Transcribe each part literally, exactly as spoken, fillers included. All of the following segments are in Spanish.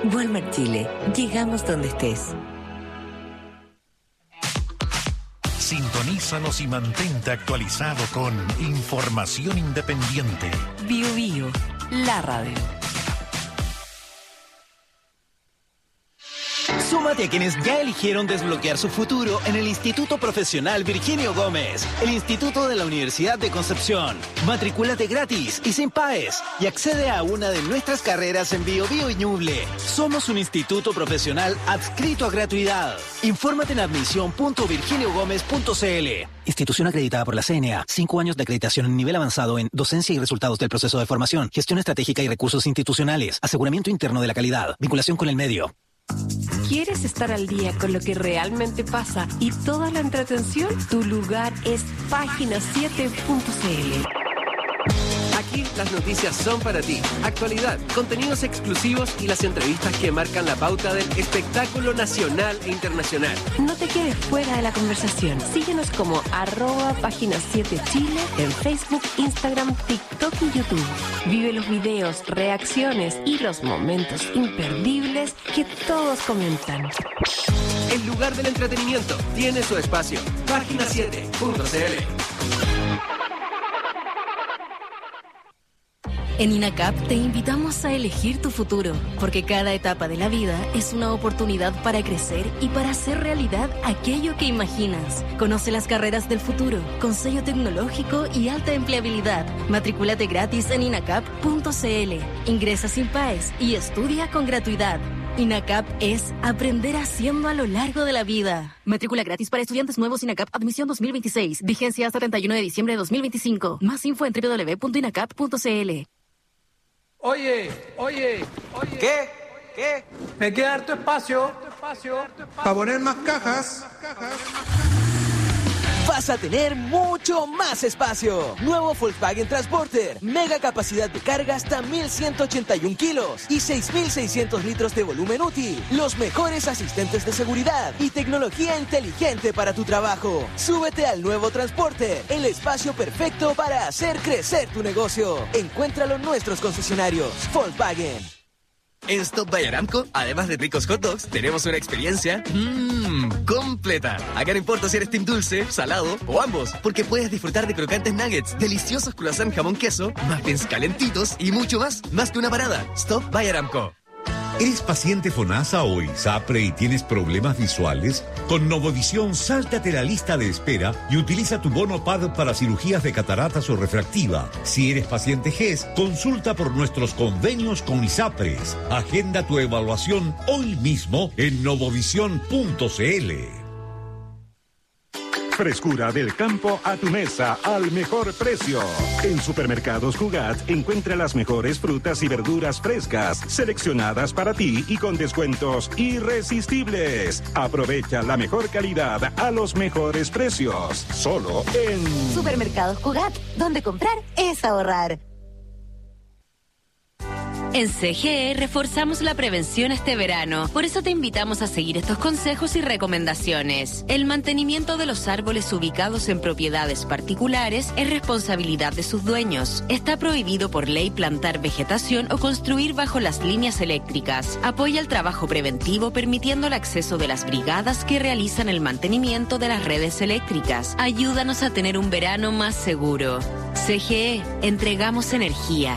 Walmart Chile. Llegamos donde estés. Sintonízanos y mantente actualizado con información independiente. Bio Bio, la radio. Súmate a quienes ya eligieron desbloquear su futuro en el Instituto Profesional Virginio Gómez, el Instituto de la Universidad de Concepción. Matricúlate gratis y sin paes y accede a una de nuestras carreras en Bio Bio y Ñuble. Somos un instituto profesional adscrito a gratuidad. Infórmate en admisión punto virginio gómez punto c l. Institución acreditada por la C N A. Cinco años de acreditación en nivel avanzado en docencia y resultados del proceso de formación, gestión estratégica y recursos institucionales, aseguramiento interno de la calidad, vinculación con el medio. ¿Quieres estar al día con lo que realmente pasa y toda la entretención? Tu lugar es página siete punto c l. Aquí las noticias son para ti. Actualidad, contenidos exclusivos y las entrevistas que marcan la pauta del espectáculo nacional e internacional. No te quedes fuera de la conversación. Síguenos como arroba página siete Chile en Facebook, Instagram, TikTok y YouTube. Vive los videos, reacciones y los momentos imperdibles que todos comentan. El lugar del entretenimiento tiene su espacio. página siete punto c l. En INACAP te invitamos a elegir tu futuro, porque cada etapa de la vida es una oportunidad para crecer y para hacer realidad aquello que imaginas. Conoce las carreras del futuro, con sello tecnológico y alta empleabilidad. Matricúlate gratis en inacap punto c l. Ingresa sin paes y estudia con gratuidad. INACAP es aprender haciendo a lo largo de la vida. Matrícula gratis para estudiantes nuevos INACAP Admisión dos mil veintiséis. Vigencia hasta treinta y uno de diciembre de dos mil veinticinco. Más info en doble u doble u doble u punto inacap punto c l. Oye, oye, oye. ¿Qué? ¿Qué? Me queda harto espacio, espacio, para poner más cajas. Vas a tener mucho más espacio. Nuevo Volkswagen Transporter. Mega capacidad de carga hasta mil ciento ochenta y uno kilos y seis mil seiscientos litros de volumen útil. Los mejores asistentes de seguridad y tecnología inteligente para tu trabajo. Súbete al nuevo Transporter. El espacio perfecto para hacer crecer tu negocio. Encuéntralo en nuestros concesionarios. Volkswagen. En Stop by Aramco, además de ricos hot dogs, tenemos una experiencia mmm, completa. Acá no importa si eres team dulce, salado o ambos, porque puedes disfrutar de crocantes nuggets, deliciosos croissant jamón queso, muffins calentitos y mucho más, más que una parada. Stop by Aramco. ¿Eres paciente FONASA o ISAPRE y tienes problemas visuales? Con Novovisión, sáltate la lista de espera y utiliza tu bono P A D para cirugías de cataratas o refractiva. Si eres paciente G E S, consulta por nuestros convenios con ISAPRES. Agenda tu evaluación hoy mismo en novovisión punto c l. Frescura del campo a tu mesa al mejor precio. En Supermercados Jugat encuentra las mejores frutas y verduras frescas, seleccionadas para ti y con descuentos irresistibles. Aprovecha la mejor calidad a los mejores precios. Solo en Supermercados Jugat, donde comprar es ahorrar. En C G E reforzamos la prevención este verano. Por eso te invitamos a seguir estos consejos y recomendaciones. El mantenimiento de los árboles ubicados en propiedades particulares es responsabilidad de sus dueños. Está prohibido por ley plantar vegetación o construir bajo las líneas eléctricas. Apoya el trabajo preventivo permitiendo el acceso de las brigadas que realizan el mantenimiento de las redes eléctricas. Ayúdanos a tener un verano más seguro. C G E, entregamos energía.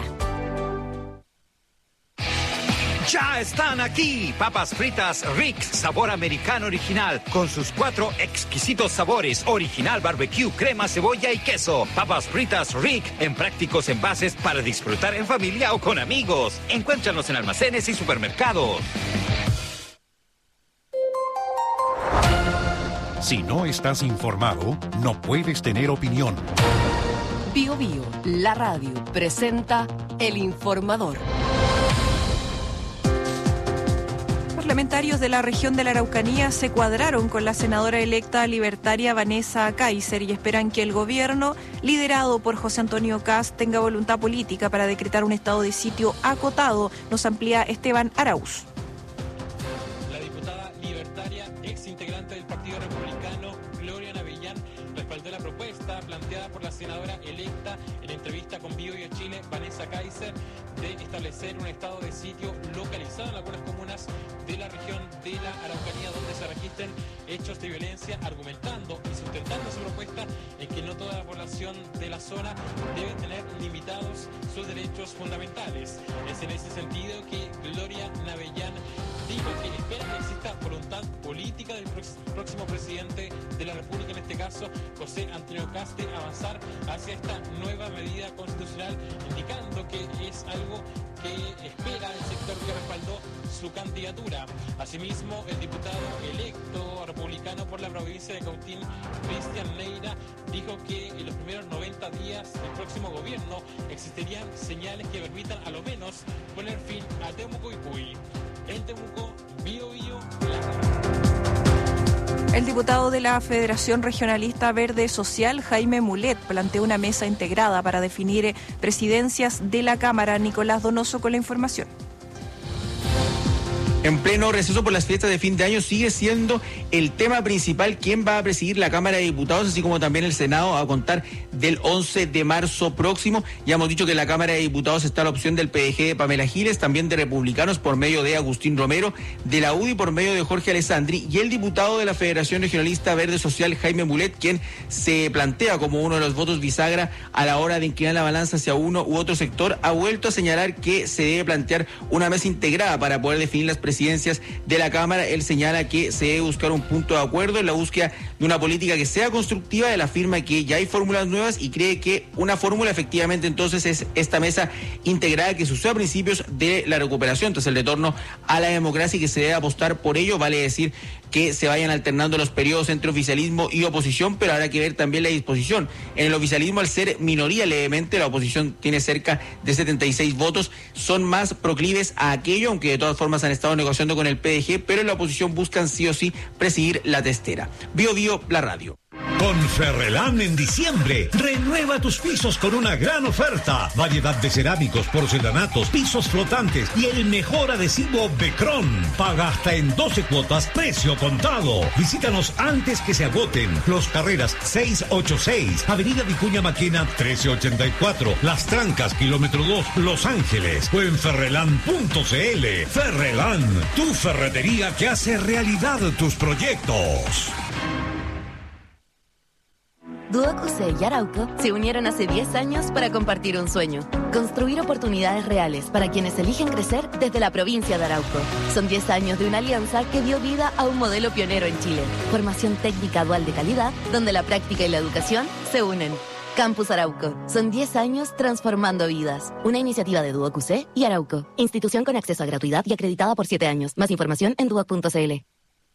Ya están aquí, papas fritas Rick, sabor americano original, con sus cuatro exquisitos sabores, original barbecue, crema, cebolla y queso. Papas fritas Rick, en prácticos envases para disfrutar en familia o con amigos. Encuéntranos en almacenes y supermercados. Si no estás informado, no puedes tener opinión. Bio Bio, la radio, presenta El Informador. Parlamentarios de la región de la Araucanía se cuadraron con la senadora electa libertaria Vanessa Kaiser y esperan que el gobierno, liderado por José Antonio Kast, tenga voluntad política para decretar un estado de sitio acotado. Nos amplía Esteban Arauz. La diputada libertaria, ex integrante del Partido Republicano, Gloria Navellán, respaldó la propuesta planteada por la senadora electa en entrevista con Bio Bio Chile, Vanessa Kaiser, de establecer un estado de sitio localizado en algunas comunas registren hechos de violencia, argumentando y sustentando su propuesta en que no toda la población de la zona debe tener limitados sus derechos fundamentales. Es en ese sentido que Gloria Navellán dijo que espera que exista voluntad política del próximo presidente de la República, en este caso José Antonio Kast, de avanzar hacia esta nueva medida constitucional, indicando que es algo que espera el sector que respaldó su candidatura. Asimismo, el diputado electo republicano por la provincia de Cautín, Cristian Neira, dijo que en los primeros noventa días del próximo gobierno existirían señales que permitan a lo menos poner fin a Temuco y Puy. En Temuco, Bío Bío, El diputado de la Federación Regionalista Verde Social, Jaime Mulet, planteó una mesa integrada para definir presidencias de la Cámara. Nicolás Donoso con la información. En pleno receso por las fiestas de fin de año sigue siendo el tema principal quién va a presidir la Cámara de Diputados, así como también el Senado, a contar del once de marzo próximo. Ya hemos dicho que en la Cámara de Diputados está la opción del P D G de Pamela Giles, también de Republicanos por medio de Agustín Romero, de la U D I por medio de Jorge Alessandri, y el diputado de la Federación Regionalista Verde Social, Jaime Mulet, quien se plantea como uno de los votos bisagra a la hora de inclinar la balanza hacia uno u otro sector. Ha vuelto a señalar que se debe plantear una mesa integrada para poder definir las presidencias presidencias de la Cámara. Él señala que se debe buscar un punto de acuerdo en la búsqueda de una política que sea constructiva. Él afirma que ya hay fórmulas nuevas y cree que una fórmula efectivamente entonces es esta mesa integrada que sucede a principios de la recuperación tras el retorno a la democracia y que se debe apostar por ello. Vale decir que se vayan alternando los periodos entre oficialismo y oposición, pero habrá que ver también la disposición. En el oficialismo, al ser minoría levemente, la oposición tiene cerca de setenta y seis votos, son más proclives a aquello, aunque de todas formas han estado negociando con el P D G, pero en la oposición buscan sí o sí presidir la testera. Bío Bío, la radio. Con Ferrelán en diciembre, renueva tus pisos con una gran oferta. Variedad de cerámicos, porcelanatos, pisos flotantes y el mejor adhesivo Becron. Paga hasta en doce cuotas, precio contado. Visítanos antes que se agoten. Los Carreras seiscientos ochenta y seis, Avenida Vicuña Maquena trece ochenta y cuatro, Las Trancas, kilómetro dos, Los Ángeles, o en ferrelán punto c l. Ferrelán, tu ferretería que hace realidad tus proyectos. Duoc U C y Arauco se unieron hace diez años para compartir un sueño: construir oportunidades reales para quienes eligen crecer desde la provincia de Arauco. Son diez años de una alianza que dio vida a un modelo pionero en Chile. Formación técnica dual de calidad, donde la práctica y la educación se unen. Campus Arauco. Son diez años transformando vidas. Una iniciativa de Duoc U C y Arauco. Institución con acceso a gratuidad y acreditada por siete años. Más información en duoc punto c l.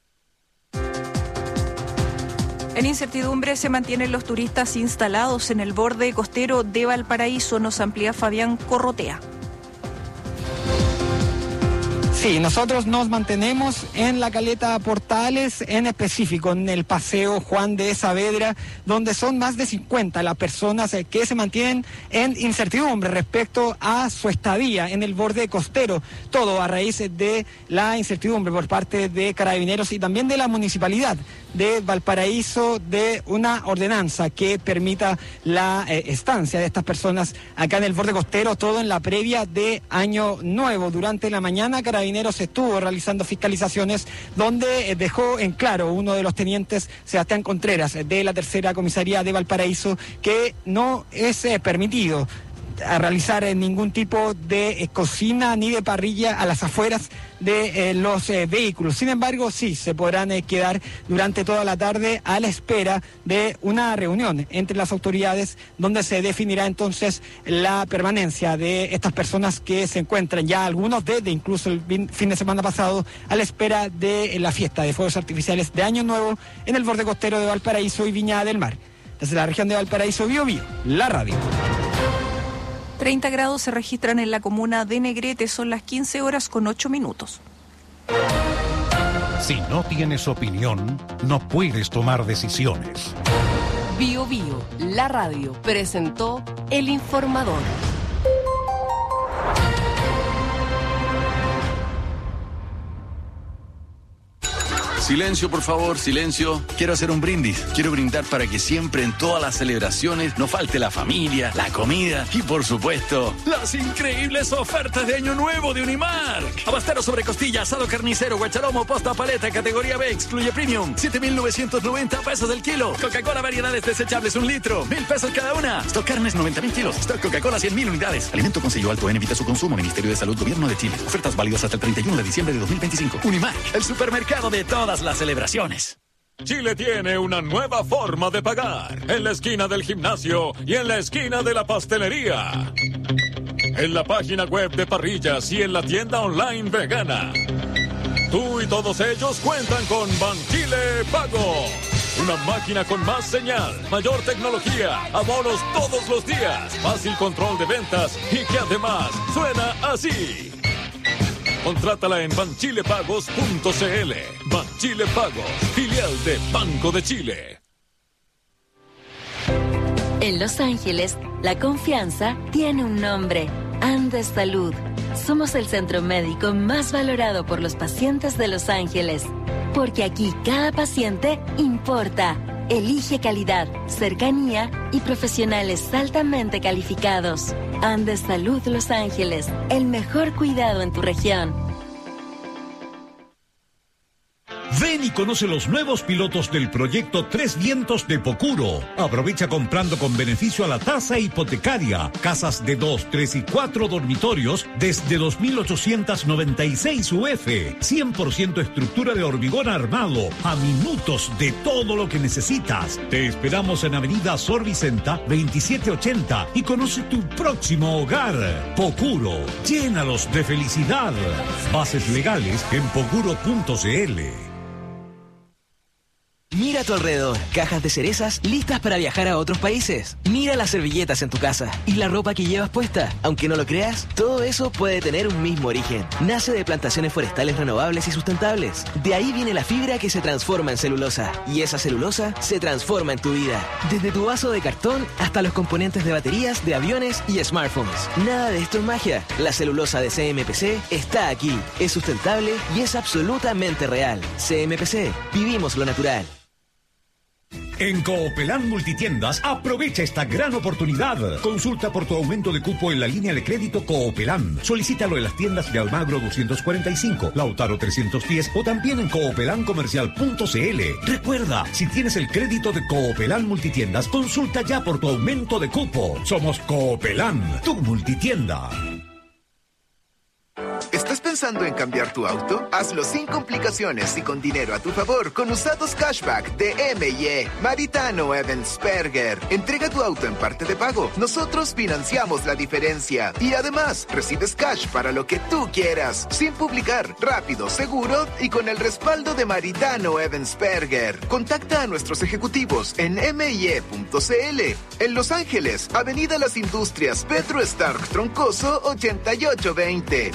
En incertidumbre se mantienen los turistas instalados en el borde costero de Valparaíso. Nos amplía Fabián Corrotea. Sí, nosotros nos mantenemos en la caleta Portales, en específico en el paseo Juan de Saavedra, donde son más de cincuenta las personas que se mantienen en incertidumbre respecto a su estadía en el borde costero. Todo a raíz de la incertidumbre por parte de Carabineros y también de la municipalidad de Valparaíso de una ordenanza que permita la eh, estancia de estas personas acá en el borde costero, todo en la previa de Año Nuevo. Durante la mañana Carabineros estuvo realizando fiscalizaciones donde eh, dejó en claro uno de los tenientes, Sebastián Contreras, de la tercera comisaría de Valparaíso, que no es eh, permitido a realizar eh, ningún tipo de eh, cocina ni de parrilla a las afueras de eh, los eh, vehículos. Sin embargo, sí, se podrán eh, quedar durante toda la tarde a la espera de una reunión entre las autoridades donde se definirá entonces la permanencia de estas personas que se encuentran ya, algunos desde incluso el fin de semana pasado, a la espera de eh, la fiesta de fuegos artificiales de Año Nuevo en el borde costero de Valparaíso y Viña del Mar. Desde la región de Valparaíso, Bío Bío, la radio. treinta grados se registran en la comuna de Negrete, son las quince horas con ocho minutos. Si no tienes opinión, no puedes tomar decisiones. Bío Bío, la radio, presentó El Informador. Silencio, por favor, silencio. Quiero hacer un brindis. Quiero brindar para que siempre en todas las celebraciones no falte la familia, la comida y, por supuesto, las increíbles ofertas de Año Nuevo de Unimark. Abastero sobre costilla, asado carnicero, guachalomo, posta paleta, categoría B, excluye premium. siete mil novecientos noventa pesos el kilo. Coca-Cola variedades desechables, un litro. Mil pesos cada una. Stock carnes, noventa mil kilos. Stock Coca-Cola, cien mil unidades. Alimento con sello alto N, evita su consumo. Ministerio de Salud, Gobierno de Chile. Ofertas válidas hasta el treinta y uno de diciembre de dos mil veinticinco. Unimark, el supermercado de todas las celebraciones. Chile tiene una nueva forma de pagar. En la esquina del gimnasio y en la esquina de la pastelería. En la página web de Parrillas y en la tienda online vegana. Tú y todos ellos cuentan con Banchile Pago. Una máquina con más señal, mayor tecnología, abonos todos los días, fácil control de ventas y que además suena así. Contrátala en banchilepagos punto c l. Banchile Pagos, filial de Banco de Chile. En Los Ángeles, la confianza tiene un nombre: Andes Salud. Somos el centro médico más valorado por los pacientes de Los Ángeles. Porque aquí cada paciente importa. Elige calidad, cercanía y profesionales altamente calificados. Andes Salud Los Ángeles, el mejor cuidado en tu región. Ven y conoce los nuevos pilotos del proyecto Tres Vientos de Pocuro. Aprovecha comprando con beneficio a la tasa hipotecaria. Casas de dos, tres y cuatro dormitorios desde dos mil ochocientos noventa y seis U F. cien por ciento estructura de hormigón armado. A minutos de todo lo que necesitas. Te esperamos en Avenida Sor Vicenta veintisiete ochenta y conoce tu próximo hogar. Pocuro, llénalos de felicidad. Bases legales en pocuro punto c l. Mira a tu alrededor, cajas de cerezas listas para viajar a otros países. Mira las servilletas en tu casa y la ropa que llevas puesta. Aunque no lo creas, todo eso puede tener un mismo origen. Nace de plantaciones forestales renovables y sustentables. De ahí viene la fibra que se transforma en celulosa. Y esa celulosa se transforma en tu vida. Desde tu vaso de cartón hasta los componentes de baterías, de aviones y smartphones. Nada de esto es magia. La celulosa de C M P C está aquí. Es sustentable y es absolutamente real. C M P C, vivimos lo natural. En Coopelán Multitiendas, aprovecha esta gran oportunidad. Consulta por tu aumento de cupo en la línea de crédito Coopelán. Solicítalo en las tiendas de Almagro doscientos cuarenta y cinco, Lautaro trescientos diez o también en coopelán comercial punto c l. Recuerda, si tienes el crédito de Coopelán Multitiendas, consulta ya por tu aumento de cupo. Somos Coopelán, tu multitienda. ¿Estás pensando en cambiar tu auto? Hazlo sin complicaciones y con dinero a tu favor con usados cashback de M y E. Maritano Evansperger. Entrega tu auto en parte de pago. Nosotros financiamos la diferencia. Y además, recibes cash para lo que tú quieras. Sin publicar. Rápido, seguro y con el respaldo de Maritano Evansperger. Contacta a nuestros ejecutivos en m y e punto c l. En Los Ángeles, Avenida Las Industrias, Petro Stark Troncoso ochenta y ocho veinte.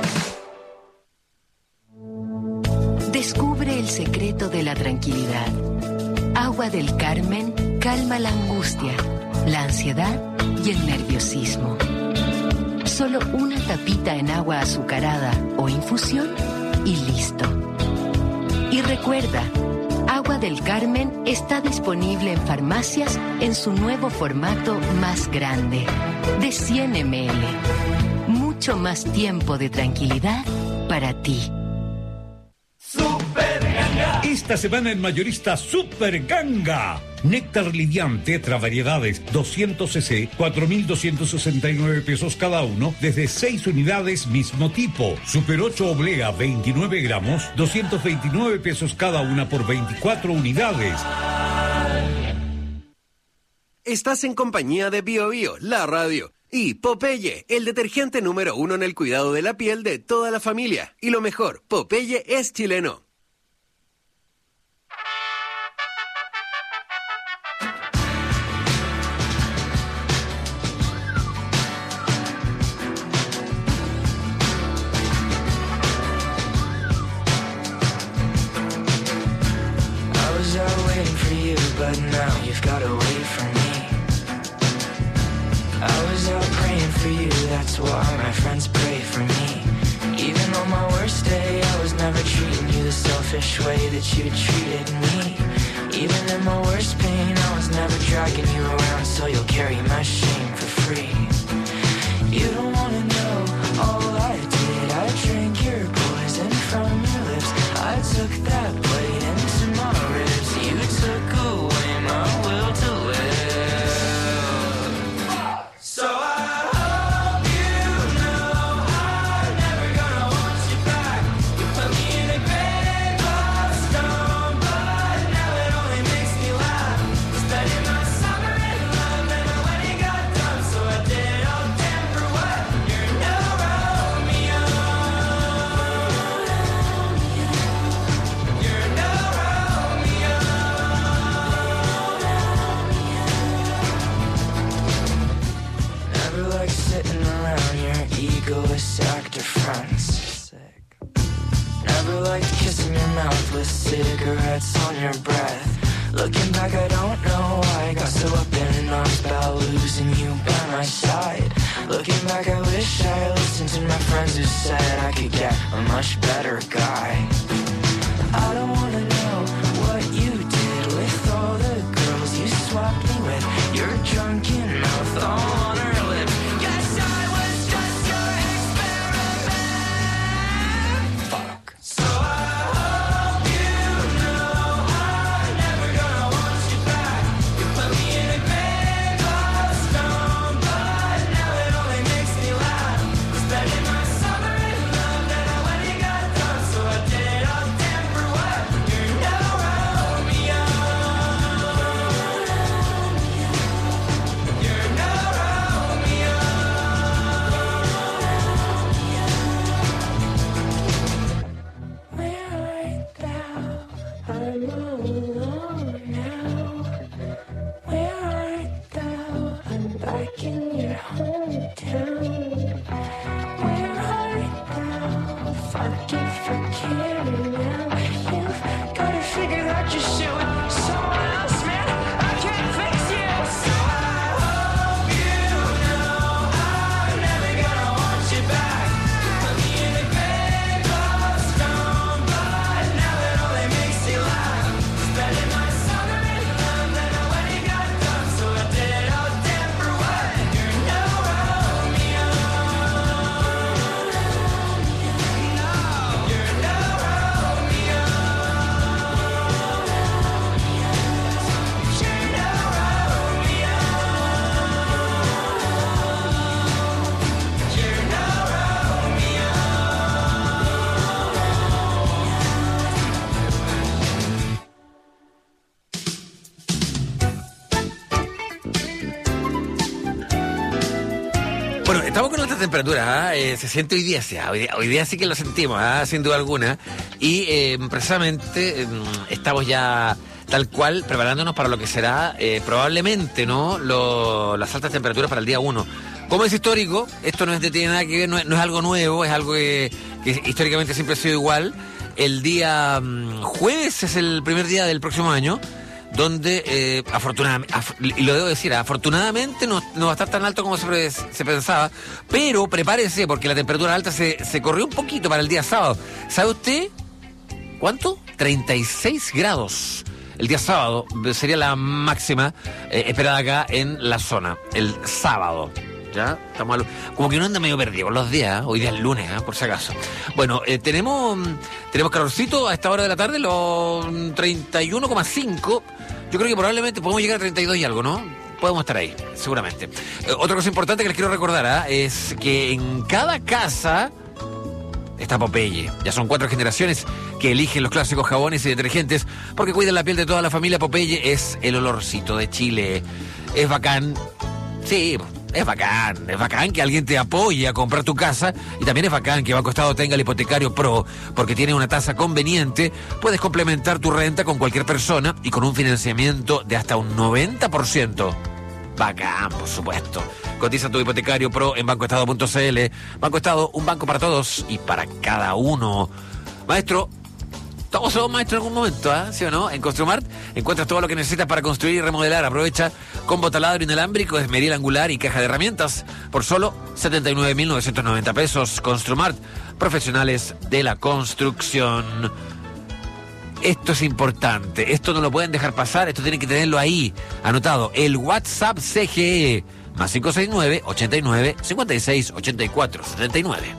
Descubre el secreto de la tranquilidad. Agua del Carmen calma la angustia, la ansiedad y el nerviosismo. Solo una tapita en agua azucarada o infusión y listo. Y recuerda, Agua del Carmen está disponible en farmacias en su nuevo formato más grande, de cien mililitros. Mucho más tiempo de tranquilidad para ti. Super Ganga. Esta semana en Mayorista Super Ganga. Néctar Livian Tetra Variedades doscientos centilitros, cuatro mil doscientos sesenta y nueve pesos cada uno, desde seis unidades mismo tipo. Super ocho Oblea veintinueve gramos, doscientos veintinueve pesos cada una por veinticuatro unidades. Estás en compañía de Bio Bio, la radio. Y Popeye, el detergente número uno en el cuidado de la piel de toda la familia. Y lo mejor, Popeye es chileno. I was out waiting for you, but now you've got away from me. I was out praying for you, that's why my friends pray for me. Even on my worst day, I was never treating you the selfish way that you treated me. Even in my worst pain, I was never dragging you around, so you'll carry my shame for free. You don't wanna know all I did. I drank your poison from your lips. I took that blade into my ribs. You took away my will to live. So I hope you know I'm never gonna want you back. You put me in a grave of stone, but now it only makes me laugh. Spending my summer in love and I when it got done, so I did all damn for what? You're no Romeo. You're no Romeo. Never like sitting around your egoist actor friends. Sick. Never like kissing your mouth with cigarettes on your breath. Looking back, I don't know why I got so up in arms about losing you by my side. Looking back, I wish I listened to my friends who said I could get a much better guy. I don't wanna know what you did with all the girls you swapped me with. Your drunken mouth all on her lips. Guess I was just your experiment. Fuck. So I hope you know I'm never gonna want you back. You put me in a grave of stone, but now it only makes me laugh. Spending my summer in love, then I when it got done, so I did all damn for what? You're no Romeo. You're no Romeo. Where art thou? I'm all alone now. Where art thou? I'm back in your hometown. Where art thou? Fuck you for caring now. You've gotta figure out your shit with someone else, man. I can't fix you. So I hope you know I'm never gonna want you back. You put me in a grave of stone, but now it only makes you laugh. Spending my summer in love, then I when it got done, so I did all damn for what? You're no Romeo. No, you're no Romeo. You're no Romeo. You're no Romeo. Bueno, estamos con nuestras temperaturas, ¿ah? Eh, se siente hoy día, sí, ¿ah? hoy día, hoy día sí que lo sentimos, ¿ah? Sin duda alguna. Y eh, precisamente eh, estamos ya tal cual preparándonos para lo que será eh, probablemente, ¿no? Lo- las altas temperaturas para el día uno. Como es histórico, esto no es de tiene nada que ver, no es, no es algo nuevo, es algo que, que históricamente siempre ha sido igual. El día mm, jueves es el primer día del próximo año, donde eh, afortunadamente, af- y lo debo decir, afortunadamente no, no va a estar tan alto como se, pre- se pensaba, pero prepárese porque la temperatura alta se, se corrió un poquito para el día sábado. ¿Sabe usted cuánto? treinta y seis grados. El día sábado sería la máxima eh, esperada acá en la zona, el sábado. ¿Ya? Estamos al- como que uno anda medio perdido con los días, ¿eh? Hoy día es lunes, ¿eh? Por si acaso. Bueno, eh, tenemos tenemos calorcito a esta hora de la tarde, los treinta y uno coma cinco. Yo creo que probablemente podemos llegar a treinta y dos y algo, ¿no? Podemos estar ahí, seguramente. Eh, otra cosa importante que les quiero recordar, ¿ah? Es que en cada casa está Popeye. Ya son cuatro generaciones que eligen los clásicos jabones y detergentes porque cuidan la piel de toda la familia. Popeye es el olorcito de Chile. Es bacán. Sí, es bacán. Es bacán que alguien te apoye a comprar tu casa. Y también es bacán que Banco Estado tenga el hipotecario Pro porque tiene una tasa conveniente. Puedes complementar tu renta con cualquier persona y con un financiamiento de hasta un noventa por ciento. Bacán, por supuesto. Cotiza tu hipotecario Pro en banco estado punto c l. Banco Estado, un banco para todos y para cada uno. Maestro, todos somos maestros en algún momento, ¿ah? ¿Sí o no? En Construmart encuentras todo lo que necesitas para construir y remodelar. Aprovecha combo taladro inalámbrico, esmeril angular y caja de herramientas por solo setenta y nueve mil novecientos noventa pesos. Construmart, profesionales de la construcción. esto es importante, esto no lo pueden dejar pasar, esto tienen que tenerlo ahí, anotado. El WhatsApp C G E, más cinco seis nueve, ochenta y nueve, cincuenta y seis, ochenta y cuatro, setenta y nueve.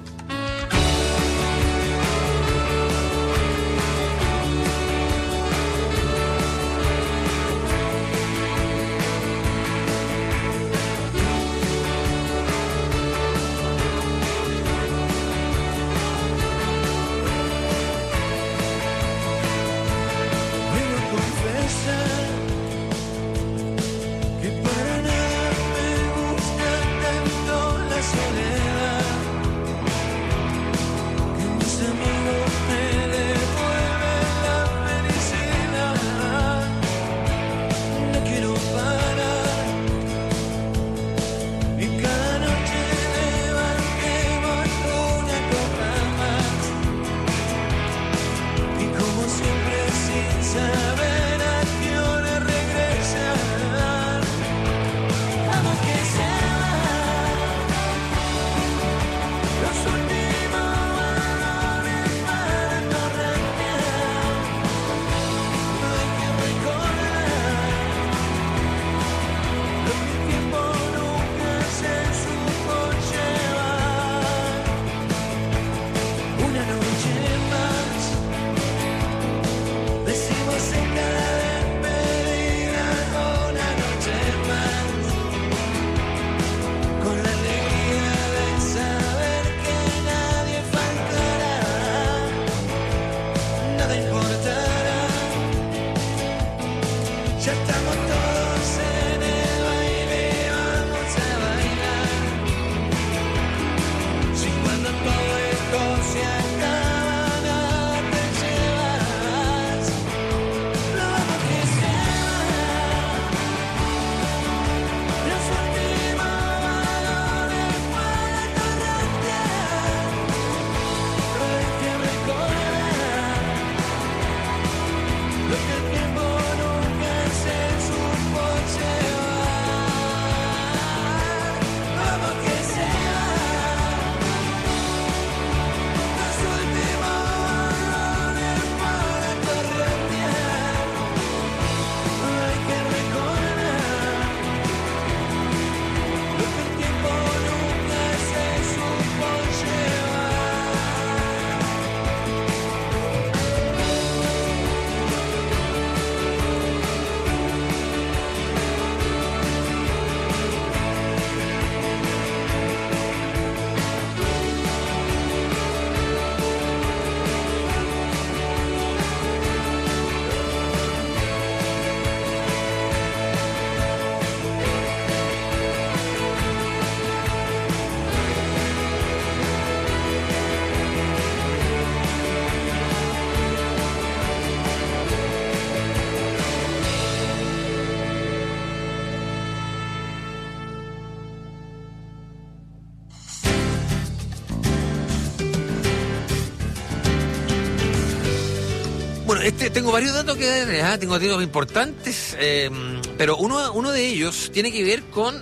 Este, tengo varios datos que dar, ¿eh? Tengo datos importantes, eh, pero uno, uno de ellos tiene que ver con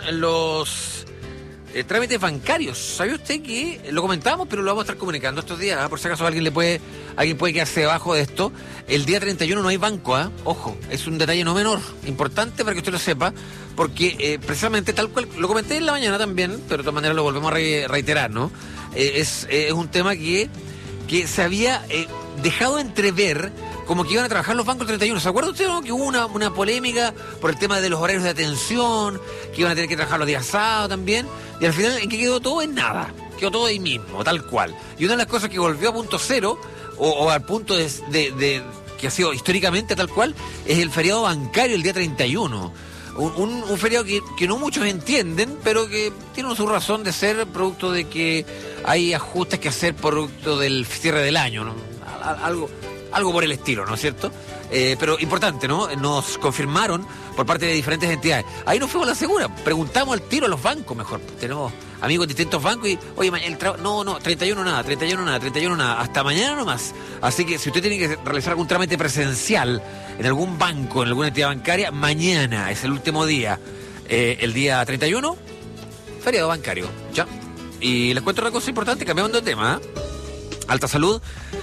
los eh, trámites bancarios. ¿Sabe usted que lo comentábamos, pero lo vamos a estar comunicando estos días? ¿eh? Por si acaso alguien le puede, alguien puede quedarse debajo de esto. El día treinta y uno no hay banco, ¿eh? Ojo, es un detalle no menor, importante para que usted lo sepa, porque eh, precisamente tal cual, lo comenté en la mañana también, pero de todas maneras lo volvemos a re, reiterar, ¿no? Eh, es, eh, es un tema que, que se había eh, dejado entrever como que iban a trabajar los bancos el treinta y uno. ¿Se acuerda usted, no? Que hubo una, una polémica por el tema de los horarios de atención, que iban a tener que trabajar los días sábados también, y al final, ¿en qué quedó todo? En nada. Quedó todo ahí mismo, tal cual. Y una de las cosas que volvió a punto cero, o, o al punto de, de, de que ha sido históricamente tal cual, es el feriado bancario el día treinta y uno. Un, un, un feriado que, que no muchos entienden, pero que tiene su razón de ser, producto de que hay ajustes que hacer producto del cierre del año, ¿no? Algo... Algo por el estilo, ¿no es cierto? Eh, pero importante, ¿no? Nos confirmaron por parte de diferentes entidades. Ahí nos fuimos a la segura. Preguntamos al tiro a los bancos, mejor. Tenemos amigos de distintos bancos y, oye, el tra- no, no, treinta y uno nada, treinta y uno nada, treinta y uno nada. Hasta mañana nomás. Así que si usted tiene que realizar algún trámite presencial en algún banco, en alguna entidad bancaria, mañana es el último día. Eh, el día treinta y uno, feriado bancario. ¿Ya? Y les cuento una cosa importante, cambiando de tema, ¿eh? Alta Salud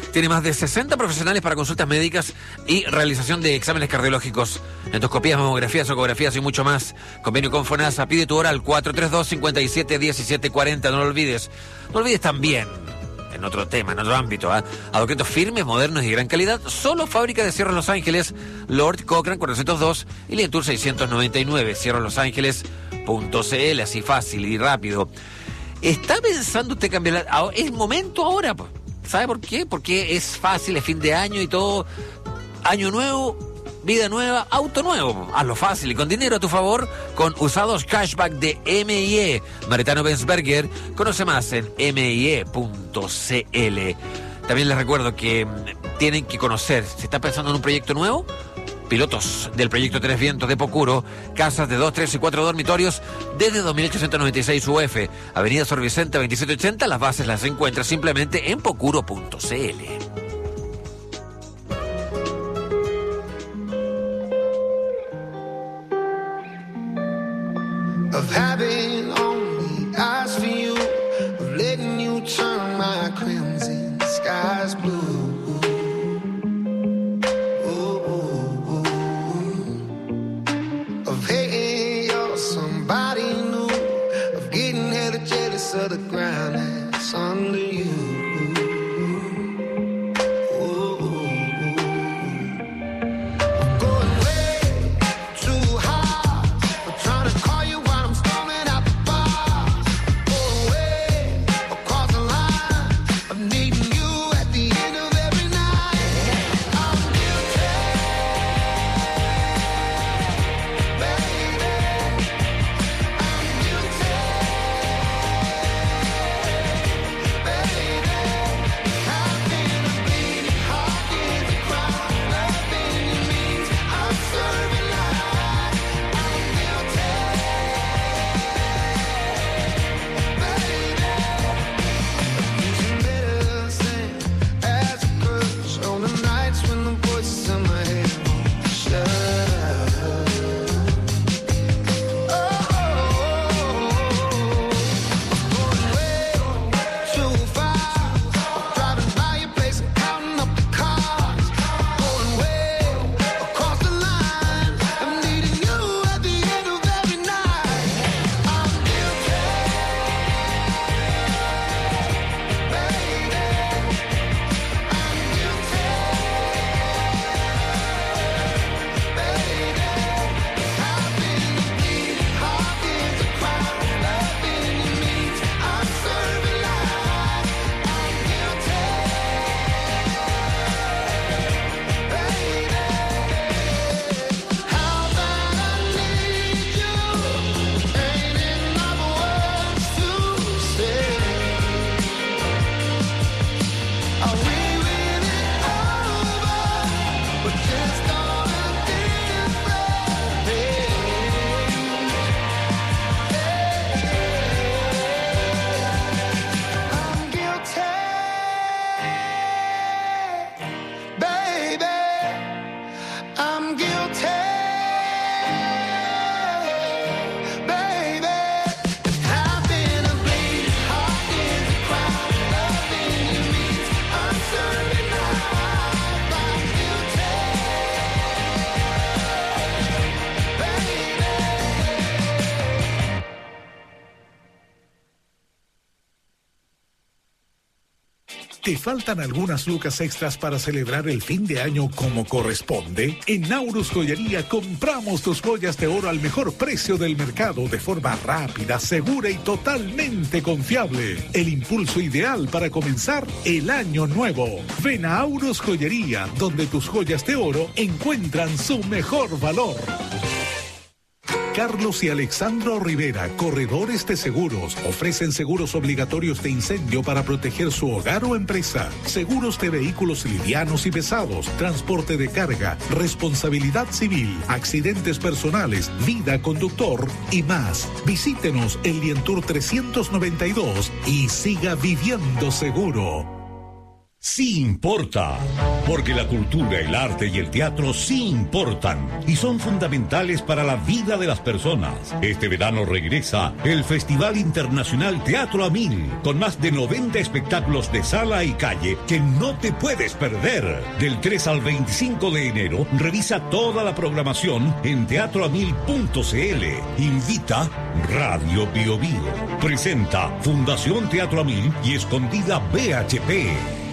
tiene más de sesenta profesionales para consultas médicas y realización de exámenes cardiológicos, endoscopías, mamografías, ecografías y mucho más. Convenio con FONASA. Pide tu hora al cuatro tres dos, cinco siete, uno siete cuatro cero. No lo olvides. No olvides también, en otro tema, en otro ámbito, ¿eh? Adoquetos firmes, modernos y de gran calidad. Solo fábrica de Cierros Los Ángeles, Lord Cochran cuatrocientos dos y Lientour seiscientos noventa y nueve. Cierros Los Ángeles punto c l, así fácil y rápido. ¿Está pensando usted cambiar? La... Es momento ahora, pues. ¿Sabe por qué? Porque es fácil, es fin de año y todo. Año nuevo, vida nueva, auto nuevo. Hazlo fácil y con dinero a tu favor con usados cashback de M I E. Maritano Benzberger. Conoce más en M I E punto c l. También les recuerdo que tienen que conocer, si está pensando en un proyecto nuevo, pilotos del proyecto Tres Vientos de Pocuro, casas de dos, tres y cuatro dormitorios desde dos mil ochocientos noventa y seis U F, Avenida Sor Vicente veintisiete ochenta, las bases las encuentras simplemente en pocuro punto c l. Of having only eyes for you, of letting you turn my crimson skies blue. Of the ground that's under you. ¿Te faltan algunas lucas extras para celebrar el fin de año como corresponde? En Naurus Joyería compramos tus joyas de oro al mejor precio del mercado de forma rápida, segura y totalmente confiable. El impulso ideal para comenzar el año nuevo. Ven a Naurus Joyería, donde tus joyas de oro encuentran su mejor valor. Carlos y Alexandro Rivera, corredores de seguros, ofrecen seguros obligatorios de incendio para proteger su hogar o empresa, seguros de vehículos livianos y pesados, transporte de carga, responsabilidad civil, accidentes personales, vida conductor y más. Visítenos en Lientour trescientos noventa y dos y siga viviendo seguro. sí importa, porque la cultura, el arte y el teatro sí importan y son fundamentales para la vida de las personas. Este verano regresa el Festival Internacional Teatro a Mil, con más de noventa espectáculos de sala y calle que no te puedes perder. Del tres al veinticinco de enero, revisa toda la programación en teatro a mil punto c l. Invita Radio Bio Bio. Presenta Fundación Teatro a Mil y Escondida B H P.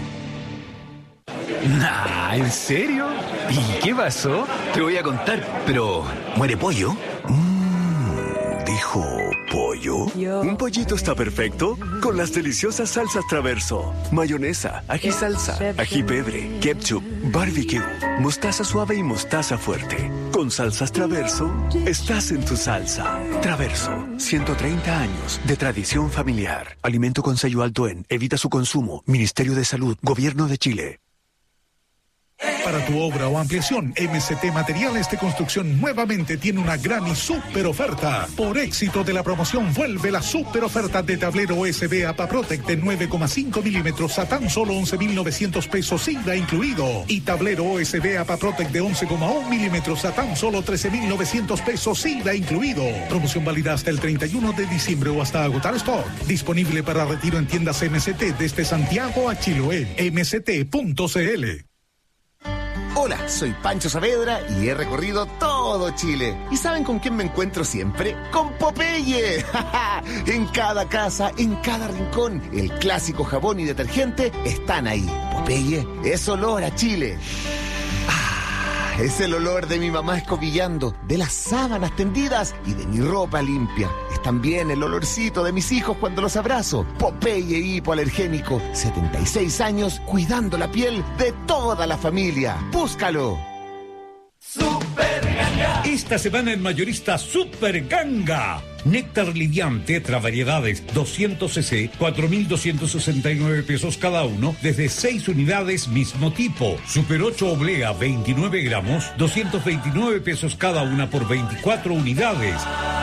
Nah, ¿en serio? ¿Y qué pasó? Te voy a contar, pero ¿muere pollo? Mmm, dijo pollo. Yo. Un pollito está perfecto con las deliciosas salsas Traverso. Mayonesa, ají salsa, ají pebre, ketchup, barbecue, mostaza suave y mostaza fuerte. Con salsas Traverso, estás en tu salsa. Traverso, ciento treinta años de tradición familiar. Alimento con sello alto en. Evita su consumo. Ministerio de Salud, Gobierno de Chile. Para tu obra o ampliación, M C T Materiales de Construcción nuevamente tiene una gran y súper oferta. Por éxito de la promoción, vuelve la súper oferta de tablero U S B APAPROTEC de nueve coma cinco milímetros a tan solo once mil novecientos pesos I V A incluido. Y tablero U S B APAPROTEC de once coma uno milímetros a tan solo trece mil novecientos pesos I V A incluido. Promoción válida hasta el treinta y uno de diciembre o hasta agotar stock. Disponible para retiro en tiendas M C T desde Santiago a Chiloé. m c t punto c l. Hola, soy Pancho Saavedra y he recorrido todo Chile. ¿Y saben con quién me encuentro siempre? ¡Con Popeye! En cada casa, en cada rincón, el clásico jabón y detergente están ahí. Popeye es olor a Chile. Ah, es el olor de mi mamá escobillando, de las sábanas tendidas y de mi ropa limpia. Es también el olorcito de mis hijos cuando los abrazo. Popeye hipoalergénico, setenta y seis años cuidando la piel de toda la familia. ¡Búscalo! Super Ganga. Esta semana en Mayorista Super Ganga. Néctar Livian Tetra Variedades doscientos centilitros, cuatro mil doscientos sesenta y nueve pesos cada uno, desde seis unidades mismo tipo. Super ocho Oblea veintinueve gramos, doscientos veintinueve pesos cada una por veinticuatro unidades.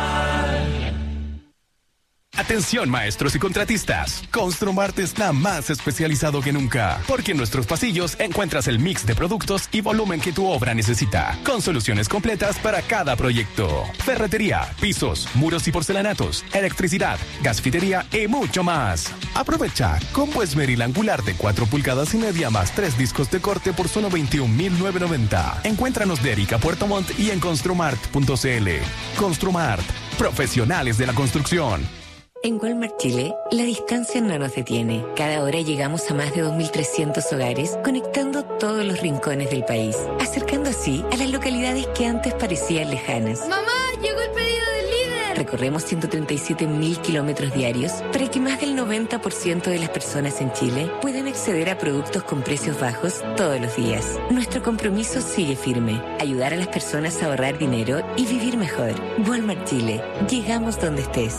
Atención maestros y contratistas, Construmart está más especializado que nunca, porque en nuestros pasillos encuentras el mix de productos y volumen que tu obra necesita, con soluciones completas para cada proyecto. Ferretería, pisos, muros y porcelanatos, electricidad, gasfitería y mucho más. Aprovecha combo esmeril angular de cuatro pulgadas y media más tres discos de corte por solo veintiún mil novecientos noventa. Encuéntranos de Erika Puerto Montt y en construmart punto c l. Construmart, profesionales de la construcción. En Walmart Chile, la distancia no nos detiene. Cada hora llegamos a más de dos mil trescientos hogares, conectando todos los rincones del país, acercando así a las localidades que antes parecían lejanas. ¡Mamá, llegó el pedido del líder! Recorremos ciento treinta y siete mil kilómetros diarios para que más del noventa por ciento de las personas en Chile puedan acceder a productos con precios bajos todos los días. Nuestro compromiso sigue firme: ayudar a las personas a ahorrar dinero y vivir mejor. Walmart Chile, llegamos donde estés.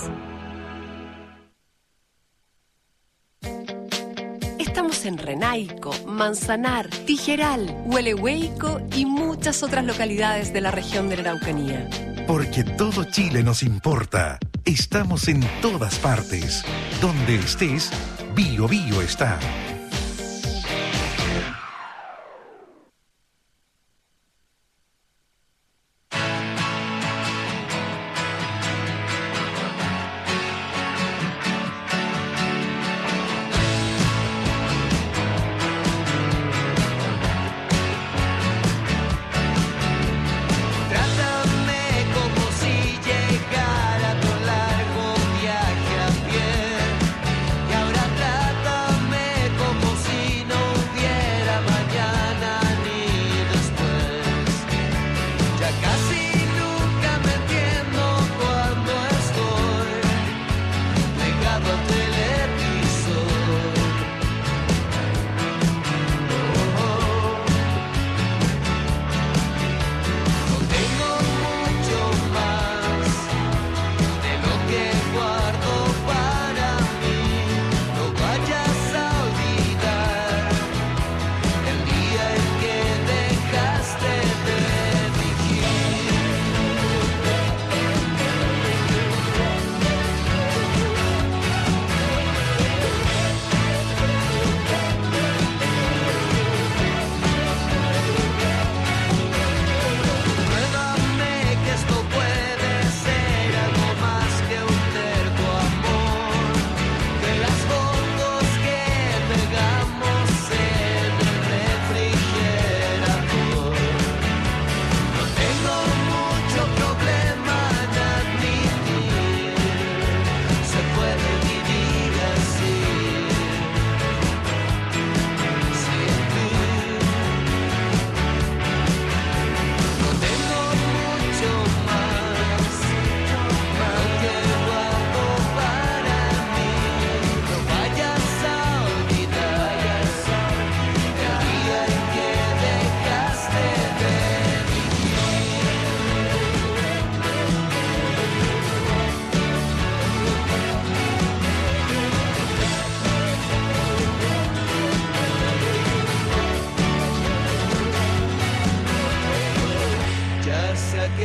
Estamos en Renaico, Manzanar, Tijeral, Huelehueico y muchas otras localidades de la región de la Araucanía. Porque todo Chile nos importa. Estamos en todas partes. Donde estés, Bio Bio está. Y ahora trátame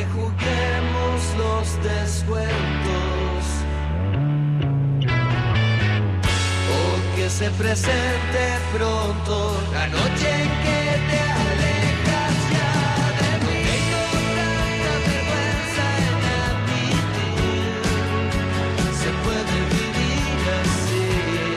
juguemos los descuentos. O que se presente pronto la noche en que te alejas ya de mí. Tengo tanta vergüenza en admitir, se puede vivir así.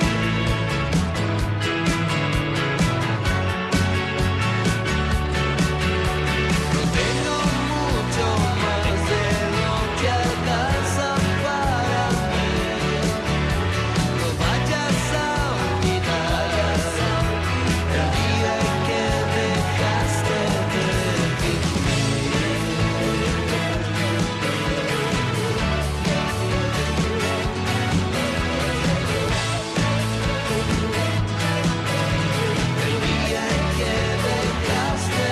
No tengo mucho más de lo que alcanza para mí. No vayas a olvidar el día en que dejaste de el día en que dejaste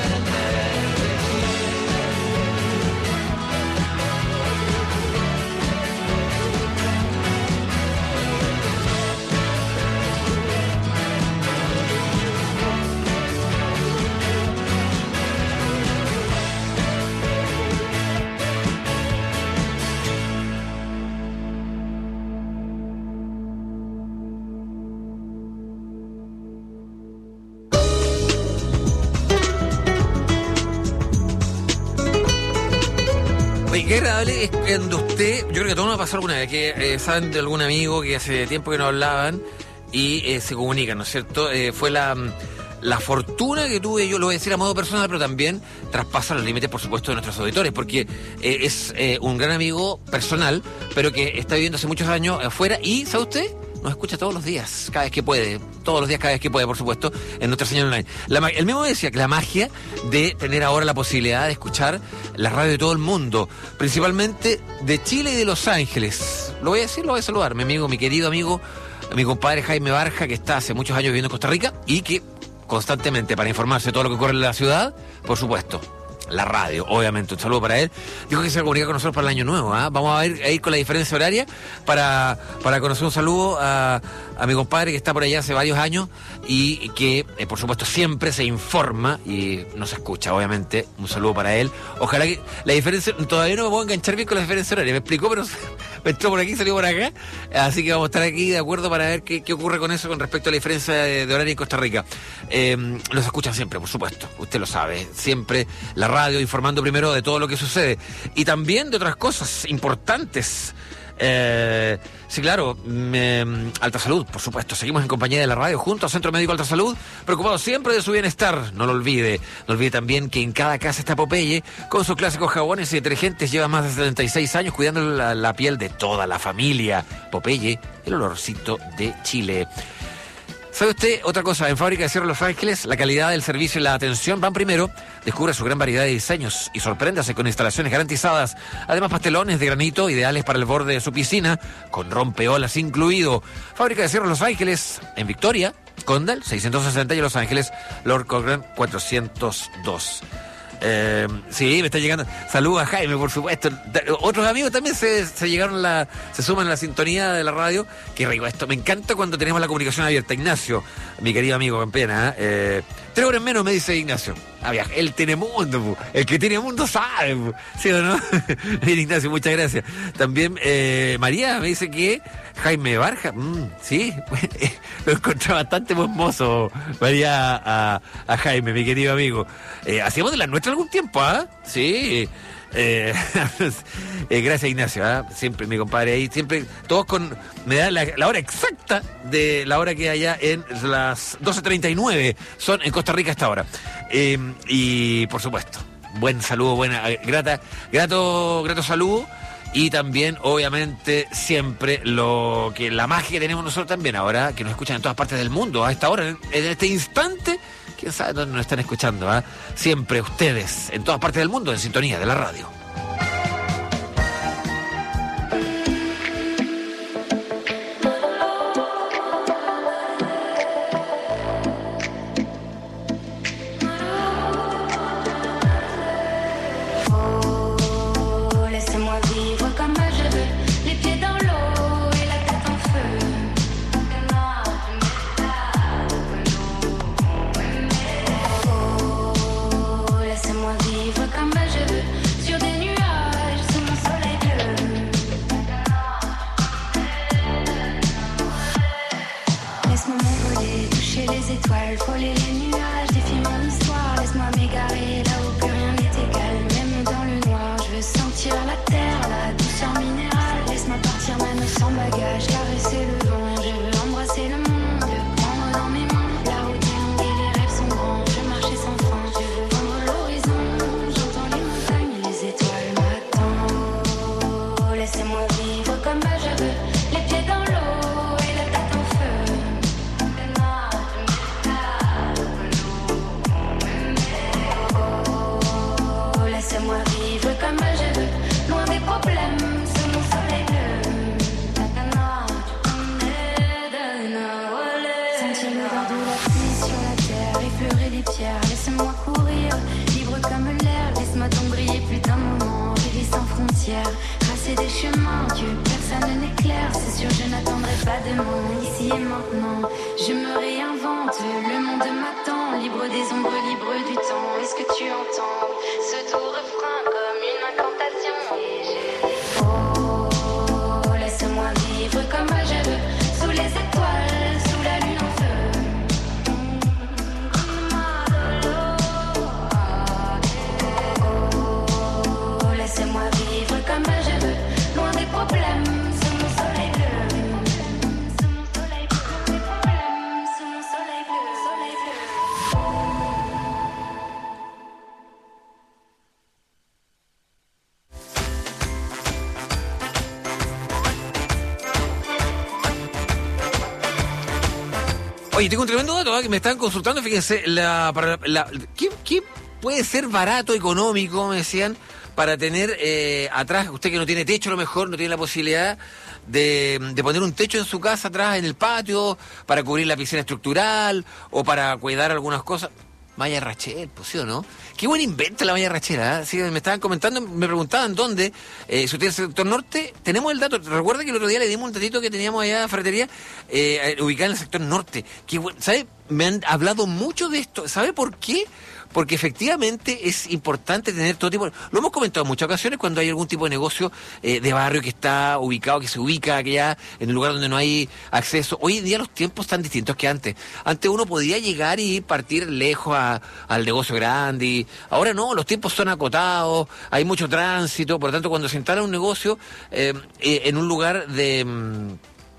Oye, qué agradable es cuando usted, yo creo que a todos nos pasó alguna vez, que eh, saben de algún amigo que hace tiempo que no hablaban y eh, se comunican, ¿no es cierto? Eh, fue la, la fortuna que tuve, yo lo voy a decir a modo personal, pero también traspasa los límites, por supuesto, de nuestros auditores, porque eh, es eh, un gran amigo personal, pero que está viviendo hace muchos años afuera y, ¿sabe usted? Nos escucha todos los días, cada vez que puede, todos los días, cada vez que puede, por supuesto, en nuestra señal online. La, ma- él mismo decía que la magia de tener ahora la posibilidad de escuchar la radio de todo el mundo, principalmente de Chile y de Los Ángeles. Lo voy a decir, lo voy a saludar, mi amigo, mi querido amigo, mi compadre Jaime Barja, que está hace muchos años viviendo en Costa Rica y que constantemente, para informarse de todo lo que ocurre en la ciudad, por supuesto, la radio, obviamente, un saludo para él. Dijo que se comunica con nosotros para el año nuevo, ¿eh? Vamos a ir, a ir con la diferencia horaria para, para conocer un saludo a, a mi compadre que está por allá hace varios años y que, eh, por supuesto, siempre se informa y nos escucha, obviamente. Un saludo para él. Ojalá que la diferencia, todavía no me puedo enganchar bien con la diferencia horaria, me explicó, pero me entró por aquí, salió por acá, así que vamos a estar aquí de acuerdo para ver qué, qué ocurre con eso con respecto a la diferencia de, de horario en Costa Rica. Eh, nos escuchan siempre, por supuesto, usted lo sabe, siempre la radio informando primero de todo lo que sucede y también de otras cosas importantes. Eh, sí, claro, me, Alta Salud, por supuesto, seguimos en compañía de la radio junto al Centro Médico Alta Salud, preocupados siempre de su bienestar, no lo olvide. No olvide también que en cada casa está Popeye, con sus clásicos jabones y detergentes, lleva más de setenta y seis años cuidando la, la piel de toda la familia. Popeye, el olorcito de Chile. ¿Sabe usted otra cosa? En Fábrica de Cierre Los Ángeles, la calidad del servicio y la atención van primero. Descubre su gran variedad de diseños y sorpréndase con instalaciones garantizadas. Además, pastelones de granito ideales para el borde de su piscina, con rompeolas incluido. Fábrica de Cierre Los Ángeles, en Victoria, Condal, seiscientos sesenta y Los Ángeles, Lord Cochrane, cuatrocientos dos. Eh, sí, me está llegando. Saludos a Jaime, por supuesto. Otros amigos también se, se llegaron la, se suman a la sintonía de la radio. Qué rico esto. Me encanta cuando tenemos la comunicación abierta. Ignacio, mi querido amigo, en pena. Eh, tres horas menos me dice Ignacio. Ah, viaja. Él tiene mundo, pu. El que tiene mundo sabe, pu. ¿Sí o no? Bien, Ignacio, muchas gracias. También eh, María me dice que Jaime Barja, mm, sí, lo encontré bastante hermoso, María, a, a Jaime, mi querido amigo. Eh, hacíamos de la nuestra algún tiempo, ¿ah? ¿eh? Sí. Eh, eh, gracias, Ignacio, ¿eh? Siempre mi compadre ahí, siempre, todos con, me da la, la hora exacta de la hora que hay allá en las doce treinta y nueve, son en Costa Rica hasta ahora. Eh, y por supuesto, buen saludo, buena, grata, grato, grato saludo. Y también, obviamente, siempre lo que la magia que tenemos nosotros también ahora, que nos escuchan en todas partes del mundo, a esta hora, en, en este instante, quién sabe dónde nos están escuchando, ¿eh? Siempre ustedes, en todas partes del mundo, en sintonía de la radio. Laissez-moi vivre comme je veux sur des pierres, tracer des chemins que personne n'éclaire. C'est sûr, je n'attendrai pas demain, ici et maintenant. Je me réinvente, le monde m'attend, libre des ombres, libre du temps. Est-ce que tu entends ce doux refrain comme une incantation? Et je dis, oh, laisse-moi vivre comme je veux, sous les étoiles, sous la lune en feu. Oh, laisse-moi vivre comme je veux, loin des problèmes, sous mon soleil bleu. Sous mon soleil bleu, des problèmes, sous mon soleil bleu, soleil Oye, tengo un tremendo dato, ¿eh? Que me están consultando, fíjense, la, para, la, ¿qué, ¿qué puede ser barato, económico, me decían, para tener eh, atrás, usted que no tiene techo a lo mejor, no tiene la posibilidad de, de poner un techo en su casa atrás en el patio, para cubrir la piscina estructural o para cuidar algunas cosas? Malla Rachel, pues sí o no. Qué buen invento la Malla Rachel, ¿eh? Sí, me estaban comentando, me preguntaban dónde, eh, si usted es el sector norte, tenemos el dato. Recuerda que el otro día le dimos un datito que teníamos allá en Ferretería, eh, ubicada en el sector norte. Qué bueno, ¿sabe? Me han hablado mucho de esto. ¿Sabe por qué? Porque efectivamente es importante tener todo tipo de... Lo hemos comentado en muchas ocasiones cuando hay algún tipo de negocio eh, de barrio que está ubicado, que se ubica allá en un lugar donde no hay acceso. Hoy en día los tiempos están distintos que antes. Antes uno podía llegar y partir lejos a, al negocio grande. Y ahora no, los tiempos son acotados, hay mucho tránsito. Por lo tanto, cuando se instala un negocio eh, eh, en un lugar de... Mmm,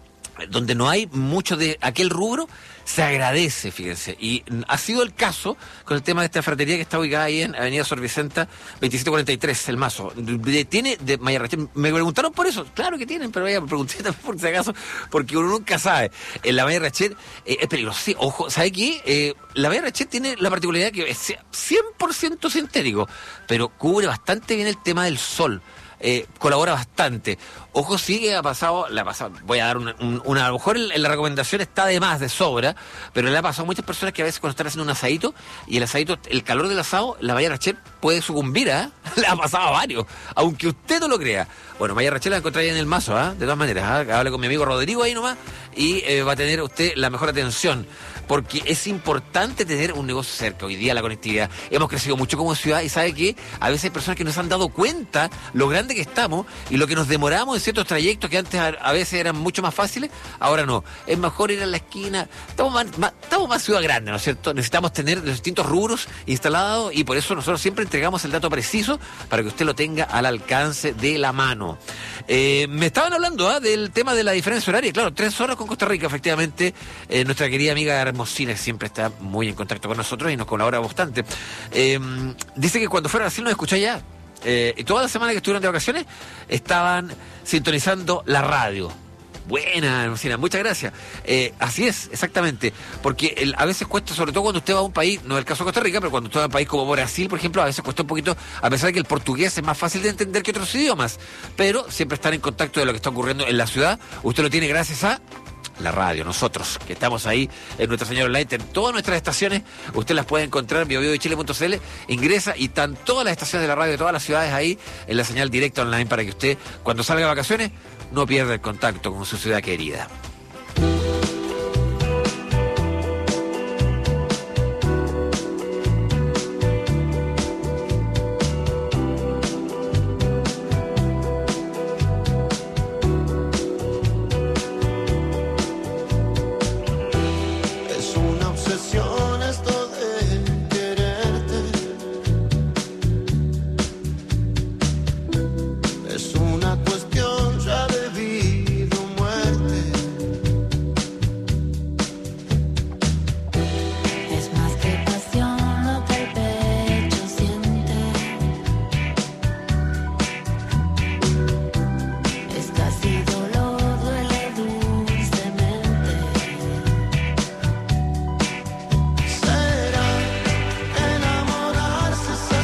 donde no hay mucho de aquel rubro, se agradece, fíjense. Y ha sido el caso con el tema de esta ferretería que está ubicada ahí en Avenida Sor Vicenta, veintisiete cuarenta y tres, El Mazo. De, tiene de Malla Rachel. Me preguntaron por eso. Claro que tienen, pero ya me pregunté también por si acaso, porque uno nunca sabe. En la Malla Rachel eh, es peligroso. Sí, ojo, ¿sabe qué? Eh, la Malla Rachel tiene la particularidad que es cien por ciento sintético, pero cubre bastante bien el tema del sol. Eh, colabora bastante. Ojo, sí que ha pasado, le ha pasado, voy a dar una, un, una, a lo mejor en la recomendación está de más, de sobra, pero le ha pasado a muchas personas que a veces cuando están haciendo un asadito, y el asadito, el calor del asado, la Malla Rachel puede sucumbir, ¿eh? Le ha pasado a varios, aunque usted no lo crea. Bueno, Malla Rachel la encontraría en El Mazo, ¿eh? De todas maneras, ¿eh? Hable con mi amigo Rodrigo ahí nomás, y eh, va a tener usted la mejor atención, porque es importante tener un negocio cerca. Hoy día la conectividad, hemos crecido mucho como ciudad, y sabe que a veces hay personas que nos han dado cuenta lo grande que estamos y lo que nos demoramos en ciertos trayectos que antes a, a veces eran mucho más fáciles, ahora no. Es mejor ir a la esquina. Estamos más, más, estamos más ciudad grande, ¿no es cierto? Necesitamos tener los distintos rubros instalados y por eso nosotros siempre entregamos el dato preciso para que usted lo tenga al alcance de la mano. Eh, me estaban hablando ¿eh? del tema de la diferencia horaria. Claro, tres horas con Costa Rica, efectivamente. Eh, nuestra querida amiga Hermosina siempre está muy en contacto con nosotros y nos colabora bastante. Eh, dice que cuando fuera a Brasil nos escucha ya. Eh, y toda la semana que estuvieron de vacaciones estaban sintonizando la radio. Buena, Hermosina, muchas gracias. Eh, así es, exactamente. Porque el, a veces cuesta, sobre todo cuando usted va a un país, no es el caso de Costa Rica, pero cuando usted va a un país como Brasil, por ejemplo, a veces cuesta un poquito, a pesar de que el portugués es más fácil de entender que otros idiomas. Pero siempre están en contacto de lo que está ocurriendo en la ciudad. Usted lo tiene gracias a la radio, nosotros, que estamos ahí en Nuestra Señora Online, en todas nuestras estaciones, usted las puede encontrar en bio bio de chile punto c l, ingresa y están todas las estaciones de la radio de todas las ciudades ahí en la señal directa online para que usted, cuando salga de vacaciones, no pierda el contacto con su ciudad querida.